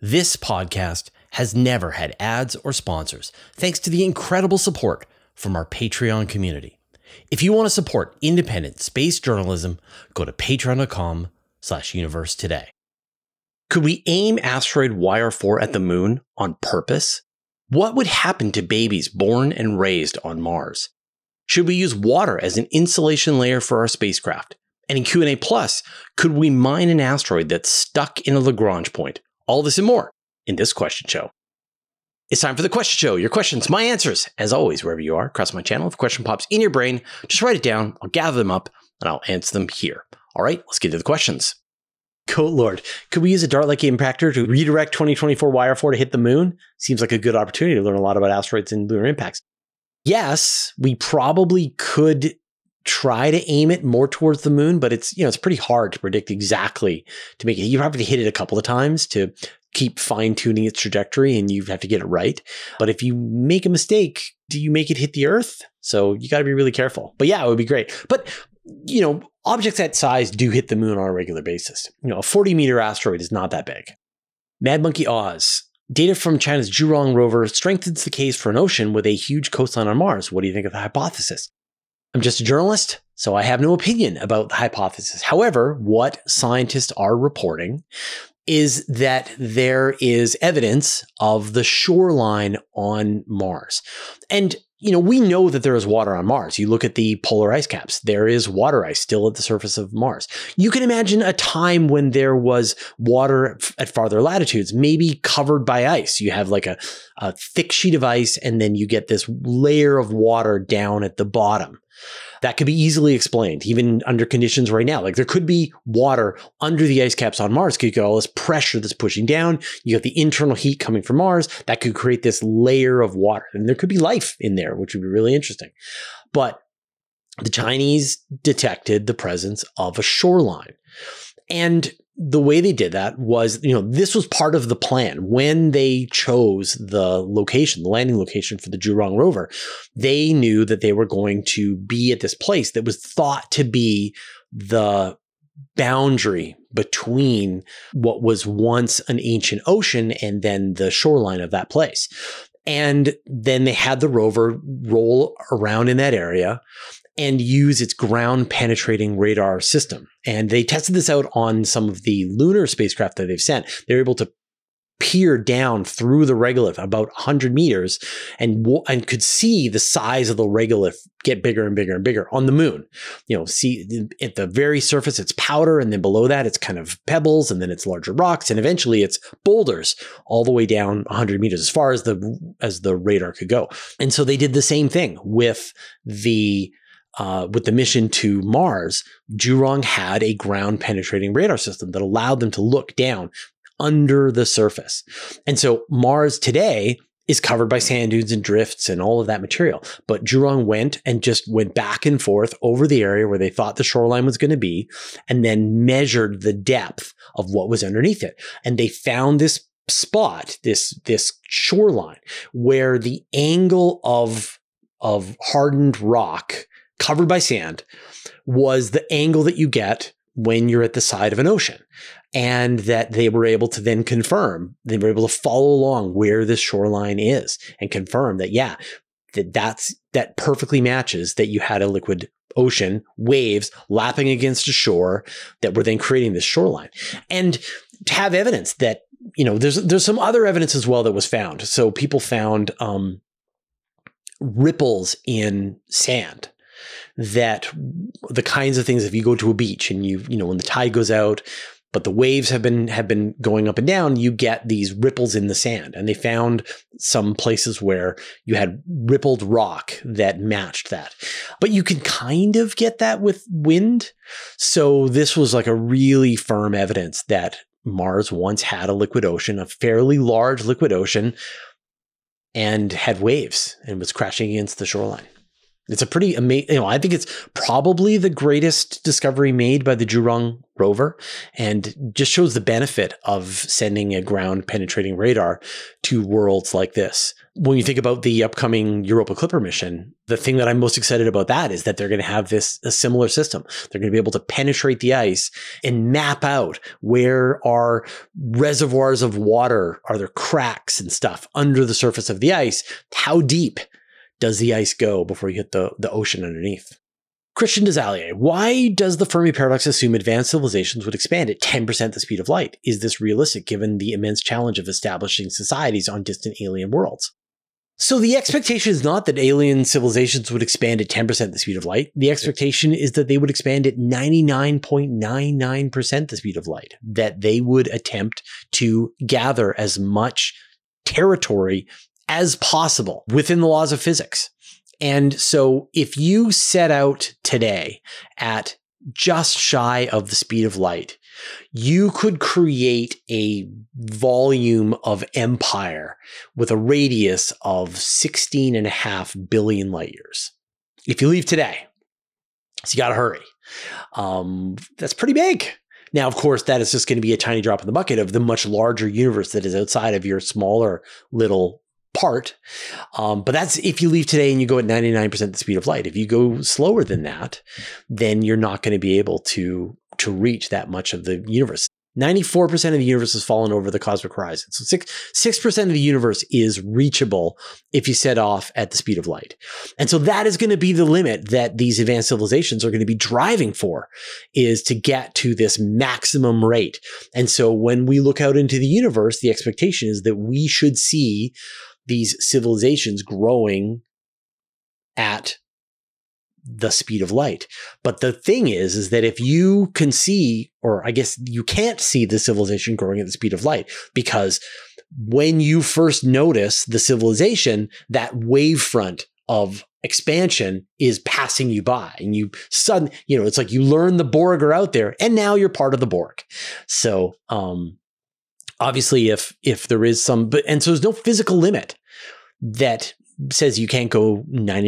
This podcast has never had ads or sponsors, thanks to the incredible support from our Patreon community. If you want to support independent space journalism, go to patreon.com/universe today. Could we aim asteroid YR4 at the moon on purpose? What would happen to babies born and raised on Mars? Should we use water as an insulation layer for our spacecraft? And in Q&A Plus, could we mine an asteroid that's stuck in a Lagrange point? All this and more in this question show. It's time for the question show. Your questions, my answers. As always, wherever you are, across my channel, if a question pops in your brain, just write it down. I'll gather them up and I'll answer them here. All right, let's get to the questions. Goat Lord, could we use a DART-like impactor to redirect 2024 YR4 to hit the moon? Seems like a good opportunity to learn a lot about asteroids and lunar impacts. Yes, we probably could try to aim it more towards the moon, but it's pretty hard to predict exactly to make it. You probably have to hit it a couple of times to keep fine-tuning its trajectory, and you have to get it right. But if you make a mistake, do you make it hit the Earth? So you got to be really careful. But yeah, it would be great. But objects that size do hit the moon on a regular basis. A 40-meter asteroid is not that big. Mad Monkey Oz. Data from China's Zhurong rover strengthens the case for an ocean with a huge coastline on Mars. What do you think of the hypothesis? I'm just a journalist, so I have no opinion about the hypothesis. However, what scientists are reporting is that there is evidence of the shoreline on Mars. And, we know that there is water on Mars. You look at the polar ice caps, there is water ice still at the surface of Mars. You can imagine a time when there was water at farther latitudes, maybe covered by ice. You have like a thick sheet of ice, and then you get this layer of water down at the bottom. That could be easily explained, even under conditions right now. Like there could be water under the ice caps on Mars. You get all this pressure that's pushing down. You got the internal heat coming from Mars. That could create this layer of water. And there could be life in there, which would be really interesting. But the Chinese detected the presence of a shoreline. And the way they did that was, this was part of the plan. When they chose the location, the landing location for the Zhurong rover, they knew that they were going to be at this place that was thought to be the boundary between what was once an ancient ocean and then the shoreline of that place. And then they had the rover roll around in that area and use its ground-penetrating radar system. And they tested this out on some of the lunar spacecraft that they've sent. They're able to peer down through the regolith about 100 meters and could see the size of the regolith get bigger and bigger and bigger on the moon. See at the very surface, it's powder, and then below that, it's kind of pebbles, and then it's larger rocks, and eventually it's boulders all the way down 100 meters, as far as the radar could go. And so they did the same thing with the mission to Mars. Zhurong had a ground-penetrating radar system that allowed them to look down under the surface. And so Mars today is covered by sand dunes and drifts and all of that material. But Zhurong went back and forth over the area where they thought the shoreline was going to be, and then measured the depth of what was underneath it. And they found this spot, this shoreline, where the angle of hardened rock covered by sand was the angle that you get when you're at the side of an ocean. And that they were able to then confirm, they were able to follow along where this shoreline is and confirm that, that perfectly matches that you had a liquid ocean, waves lapping against a shore that were then creating this shoreline. And to have evidence that, there's some other evidence as well that was found. So people found ripples in sand. That the kinds of things, if you go to a beach and when the tide goes out, but the waves have been going up and down, you get these ripples in the sand. And they found some places where you had rippled rock that matched that. But you can kind of get that with wind. So this was like a really firm evidence that Mars once had a liquid ocean, a fairly large liquid ocean, and had waves and was crashing against the shoreline. It's a pretty amazing, I think it's probably the greatest discovery made by the Zhurong rover, and just shows the benefit of sending a ground penetrating radar to worlds like this. When you think about the upcoming Europa Clipper mission, the thing that I'm most excited about that is that they're going to have a similar system. They're going to be able to penetrate the ice and map out where are reservoirs of water, are there cracks and stuff under the surface of the ice, how deep does the ice go before you hit the ocean underneath? Christian Desalier, why does the Fermi paradox assume advanced civilizations would expand at 10% the speed of light? Is this realistic given the immense challenge of establishing societies on distant alien worlds? So the expectation is not that alien civilizations would expand at 10% the speed of light. The expectation is that they would expand at 99.99% the speed of light, that they would attempt to gather as much territory as possible within the laws of physics. And so if you set out today at just shy of the speed of light, you could create a volume of empire with a radius of 16.5 billion light years. If you leave today, so you got to hurry. That's pretty big. Now, of course, that is just going to be a tiny drop in the bucket of the much larger universe that is outside of your smaller little part. But that's if you leave today and you go at 99% the speed of light. If you go slower than that, then you're not going to be able to reach that much of the universe. 94% of the universe has fallen over the cosmic horizon. So 6% of the universe is reachable if you set off at the speed of light. And so that is going to be the limit that these advanced civilizations are going to be driving for, is to get to this maximum rate. And so when we look out into the universe, the expectation is that we should see these civilizations growing at the speed of light. But the thing is that if you can see, or I guess you can't see the civilization growing at the speed of light, because when you first notice the civilization, that wavefront of expansion is passing you by, and it's like you learn the Borg are out there and now you're part of the Borg. So, obviously, if there is so there's no physical limit that says you can't go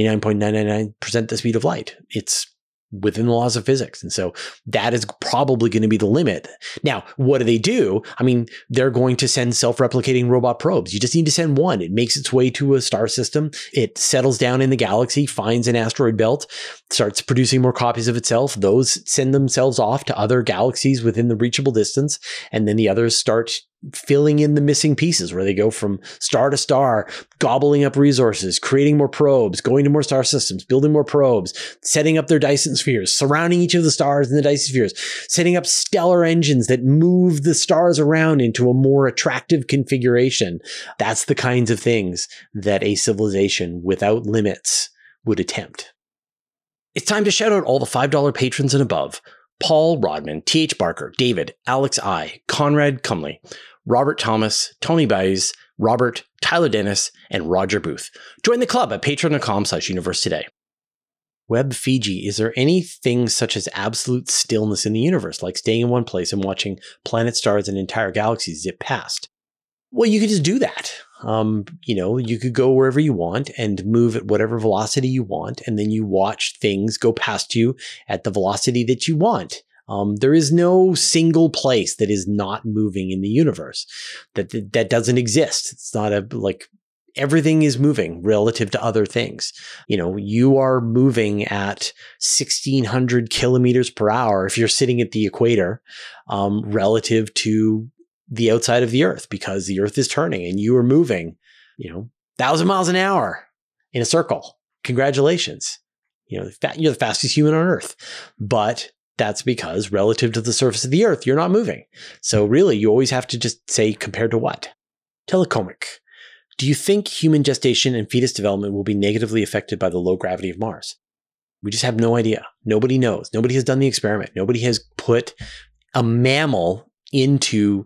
99.999% the speed of light. It's within the laws of physics. And so that is probably going to be the limit. Now, what do? I mean, they're going to send self-replicating robot probes. You just need to send one. It makes its way to a star system. It settles down in the galaxy, finds an asteroid belt, starts producing more copies of itself. Those send themselves off to other galaxies within the reachable distance. And then the others start filling in the missing pieces, where they go from star to star, gobbling up resources, creating more probes, going to more star systems, building more probes, setting up their Dyson spheres, surrounding each of the stars in the Dyson spheres, setting up stellar engines that move the stars around into a more attractive configuration. That's the kinds of things that a civilization without limits would attempt. It's time to shout out all the $5 patrons and above: Paul Rodman, T.H. Barker, David, Alex I, Conrad Cumley, Robert Thomas, Tony Baez, Robert, Tyler Dennis, and Roger Booth. Join the club at patreon.com/universe today. Web Fiji, is there anything such as absolute stillness in the universe, like staying in one place and watching planets, stars, and entire galaxies zip past? Well, you could just do that. You could go wherever you want and move at whatever velocity you want, and then you watch things go past you at the velocity that you want. There is no single place that is not moving in the universe. That doesn't exist. It's not everything is moving relative to other things. You are moving at 1,600 kilometers per hour if you're sitting at the equator, relative to the outside of the Earth, because the Earth is turning and you are moving, 1,000 miles an hour in a circle. Congratulations. You're the fastest human on Earth. But that's because relative to the surface of the Earth, you're not moving. So really, you always have to just say compared to what? Telecomic. Do you think human gestation and fetus development will be negatively affected by the low gravity of Mars? We just have no idea. Nobody knows. Nobody has done the experiment. Nobody has put a mammal into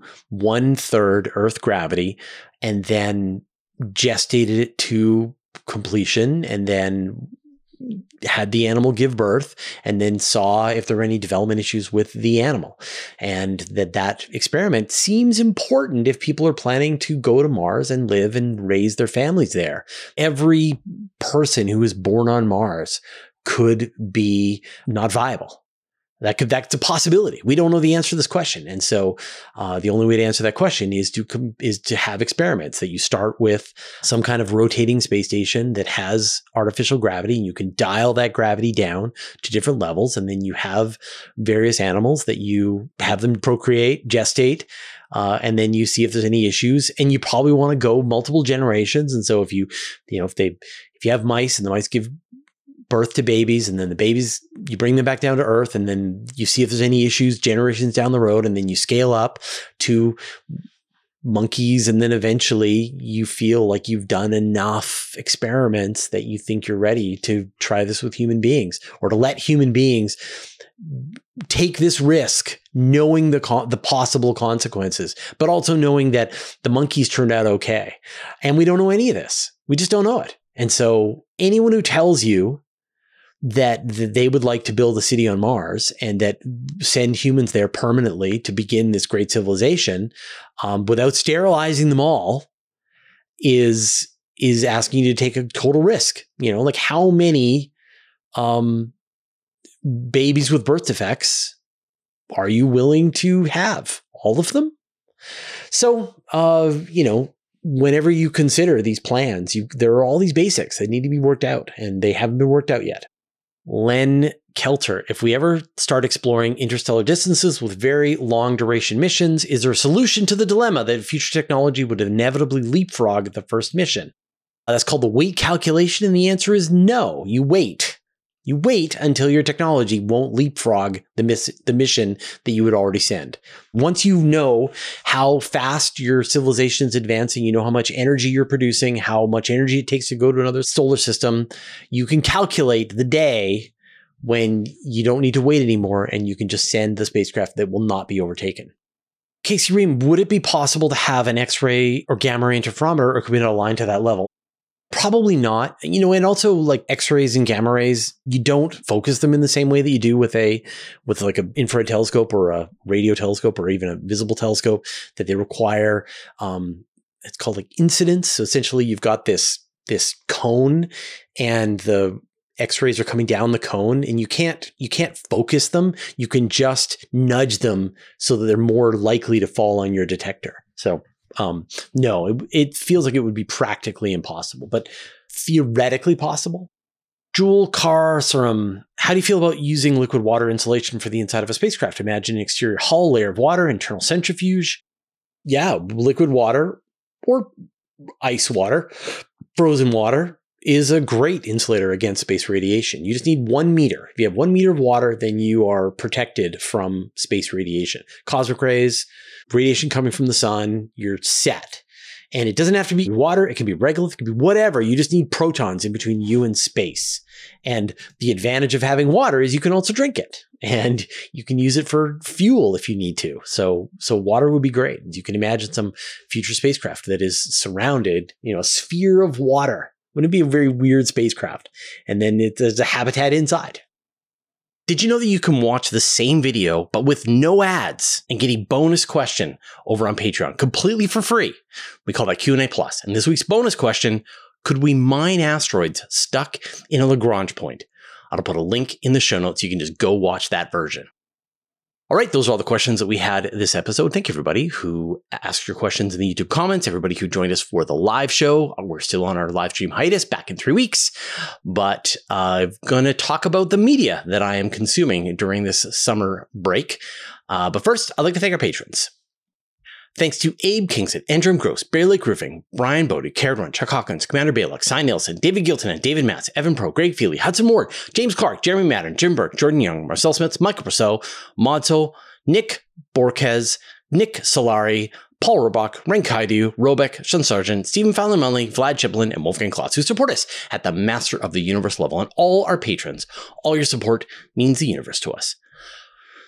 1/3 Earth gravity and then gestated it to completion and then had the animal give birth and then saw if there were any development issues with the animal. And that experiment seems important if people are planning to go to Mars and live and raise their families there. Every person who is born on Mars could be not viable. That's a possibility. We don't know the answer to this question. And so the only way to answer that question is to have experiments that you start with some kind of rotating space station that has artificial gravity, and you can dial that gravity down to different levels. And then you have various animals that you have them procreate, gestate, and then you see if there's any issues. And you probably want to go multiple generations. And so if you have mice and the mice give birth to babies, and then the babies, you bring them back down to Earth, and then you see if there's any issues generations down the road, and then you scale up to monkeys, and then eventually you feel like you've done enough experiments that you think you're ready to try this with human beings, or to let human beings take this risk, knowing the possible consequences, but also knowing that the monkeys turned out okay. And we don't know any of this. We just don't know it. And so anyone who tells you that they would like to build a city on Mars and that send humans there permanently to begin this great civilization, without sterilizing them all, is asking you to take a total risk. Like how many babies with birth defects are you willing to have? All of them? So, whenever you consider these plans, there are all these basics that need to be worked out, and they haven't been worked out yet. Len Kelter, if we ever start exploring interstellar distances with very long duration missions, is there a solution to the dilemma that future technology would inevitably leapfrog the first mission? That's called the weight calculation, and the answer is no. You wait. You wait until your technology won't leapfrog the mission that you would already send. Once you know how fast your civilization is advancing, you know how much energy you're producing, how much energy it takes to go to another solar system, you can calculate the day when you don't need to wait anymore, and you can just send the spacecraft that will not be overtaken. Casey Ream, would it be possible to have an X-ray or gamma ray interferometer, or could we not align to that level? Probably not. And also like X-rays and gamma rays, you don't focus them in the same way that you do with like an infrared telescope or a radio telescope or even a visible telescope, that they require, it's called like incidence. So essentially you've got this cone, and the X-rays are coming down the cone, and you can't focus them. You can just nudge them so that they're more likely to fall on your detector. So no, it feels like it would be practically impossible, but theoretically possible. Jewel Carsaram, how do you feel about using liquid water insulation for the inside of a spacecraft? Imagine an exterior hull, layer of water, internal centrifuge. Yeah, liquid water or ice water, frozen water is a great insulator against space radiation. You just need 1 meter. If you have 1 meter of water, then you are protected from space radiation. Cosmic rays, radiation coming from the sun, you're set. And it doesn't have to be water. It can be regolith. It can be whatever. You just need protons in between you and space. And the advantage of having water is you can also drink it, and you can use it for fuel if you need to. So water would be great. You can imagine some future spacecraft that is surrounded, a sphere of water. Wouldn't it be a very weird spacecraft? And then there's a habitat inside. Did you know that you can watch the same video, but with no ads, and get a bonus question over on Patreon completely for free? We call that Q&A Plus. And this week's bonus question: could we mine asteroids stuck in a Lagrange point? I'll put a link in the show notes. You can just go watch that version. All right, those are all the questions that we had this episode. Thank you, everybody who asked your questions in the YouTube comments, everybody who joined us for the live show. We're still on our live stream hiatus, back in 3 weeks, but I'm going to talk about the media that I am consuming during this summer break. But first, I'd like to thank our patrons. Thanks to Abe Kingston, Andrew Gross, Bear Lake Roofing, Brian Bodie, Carrot Run, Chuck Hawkins, Commander Bailock, Cy Nelson, David Gilton, and David Matz, Evan Pro, Greg Feely, Hudson Ward, James Clark, Jeremy Madden, Jim Burke, Jordan Young, Marcel Smith, Michael Purcell, Modso, Nick Borquez, Nick Solari, Paul Robach, Ren Kaidu, Robeck, Sean Sargent, Stephen Fallon-Munley, Vlad Chiplin, and Wolfgang Klotz, who support us at the Master of the Universe level, and all our patrons. All your support means the universe to us.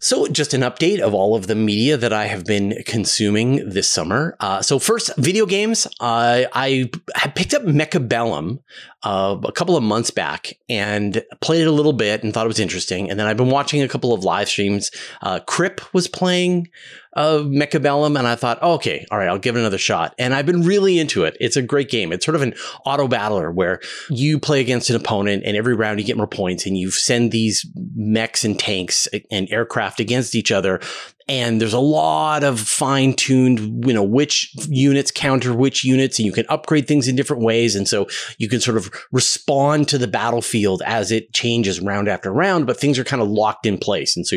So just an update of all of the media that I have been consuming this summer. So first, video games. I had picked up Mechabellum a couple of months back and played it a little bit and thought it was interesting. And then I've been watching a couple of live streams. Crip was playing Mechabellum, and I thought, oh, okay, all right, I'll give it another shot. And I've been really into it. It's a great game. It's sort of an auto battler where you play against an opponent, and every round you get more points, and you send these mechs and tanks and aircraft against each other. And there's a lot of fine-tuned, which units counter which units, and you can upgrade things in different ways. And so you can sort of respond to the battlefield as it changes round after round, but things are kind of locked in place. And so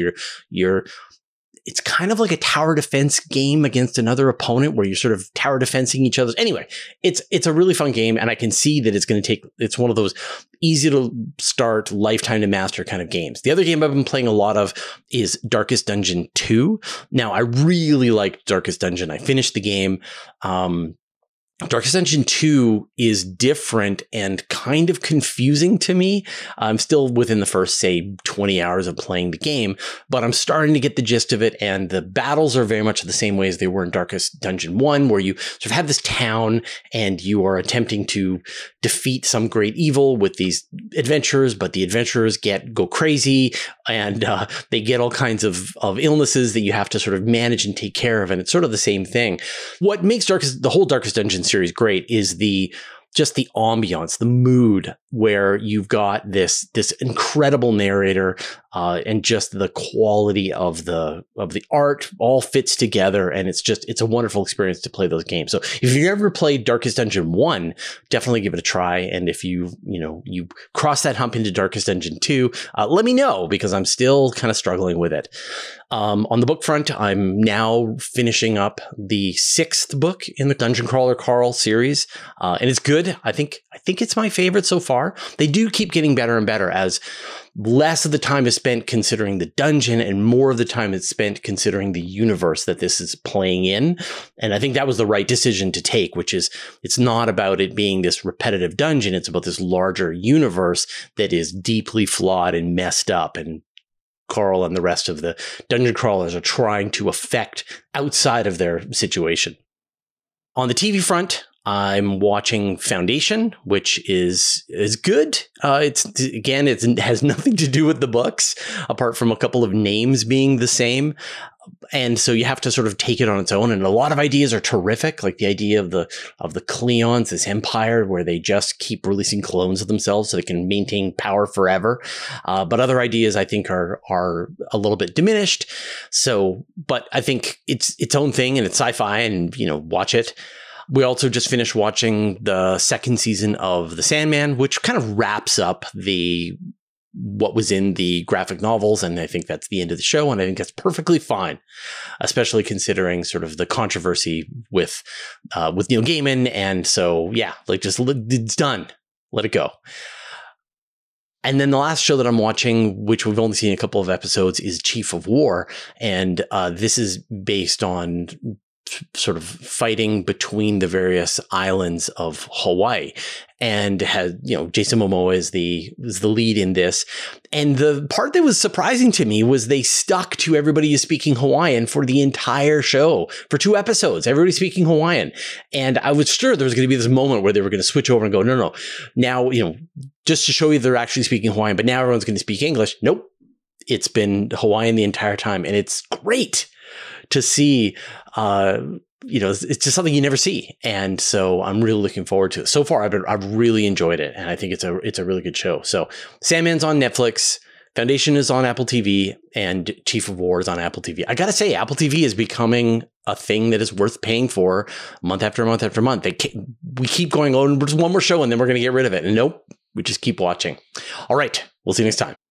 it's kind of like a tower defense game against another opponent where you're sort of tower defensing each other's. Anyway, it's a really fun game, and I can see that it's one of those easy to start, lifetime to master kind of games. The other game I've been playing a lot of is Darkest Dungeon 2. Now, I really liked Darkest Dungeon. I finished the game. Darkest Dungeon 2 is different and kind of confusing to me. I'm still within the first, say, 20 hours of playing the game, but I'm starting to get the gist of it, and the battles are very much the same way as they were in Darkest Dungeon 1, where you sort of have this town and you are attempting to defeat some great evil with these adventurers, but the adventurers go crazy, and they get all kinds of illnesses that you have to sort of manage and take care of, and it's sort of the same thing. What makes the whole Darkest Dungeon series great is just the ambiance, the mood, where you've got this incredible narrator, and just the quality of the art all fits together, and it's a wonderful experience to play those games. So if you've ever played Darkest Dungeon 1, definitely give it a try. And if you cross that hump into Darkest Dungeon 2, let me know, because I'm still kind of struggling with it. On the book front, I'm now finishing up the 6th book in the Dungeon Crawler Carl series, and it's good. I think it's my favorite so far. They do keep getting better and better as less of the time is spent considering the dungeon and more of the time is spent considering the universe that this is playing in. And I think that was the right decision to take, which is it's not about it being this repetitive dungeon. It's about this larger universe that is deeply flawed and messed up, and Carl and the rest of the dungeon crawlers are trying to affect outside of their situation. On the TV front, I'm watching Foundation, which is good. It has nothing to do with the books, apart from a couple of names being the same. And so you have to sort of take it on its own. And a lot of ideas are terrific, like the idea of the Cleons, this empire where they just keep releasing clones of themselves so they can maintain power forever. But other ideas I think are a little bit diminished. But I think it's its own thing, and it's sci-fi, and watch it. We also just finished watching the 2nd season of The Sandman, which kind of wraps up what was in the graphic novels. And I think that's the end of the show. And I think that's perfectly fine, especially considering sort of the controversy with Neil Gaiman. And so, yeah, it's done. Let it go. And then the last show that I'm watching, which we've only seen a couple of episodes, is Chief of War. And this is based on sort of fighting between the various islands of Hawaii, and has Jason Momoa is the lead in this. And the part that was surprising to me was they stuck to everybody is speaking Hawaiian for the entire show. For 2 episodes, everybody's speaking Hawaiian, and I was sure there was going to be this moment where they were going to switch over and go, no, now just to show you they're actually speaking Hawaiian, but now everyone's going to speak English. Nope, it's been Hawaiian the entire time, and it's great to see. It's just something you never see, and so I'm really looking forward to it. So far, I've really enjoyed it, and I think it's a really good show. So, Sandman's on Netflix, Foundation is on Apple TV, and Chief of War is on Apple TV. I gotta say, Apple TV is becoming a thing that is worth paying for month after month after month. We keep going, oh, there's one more show, and then we're going to get rid of it. And nope, we just keep watching. All right, we'll see you next time.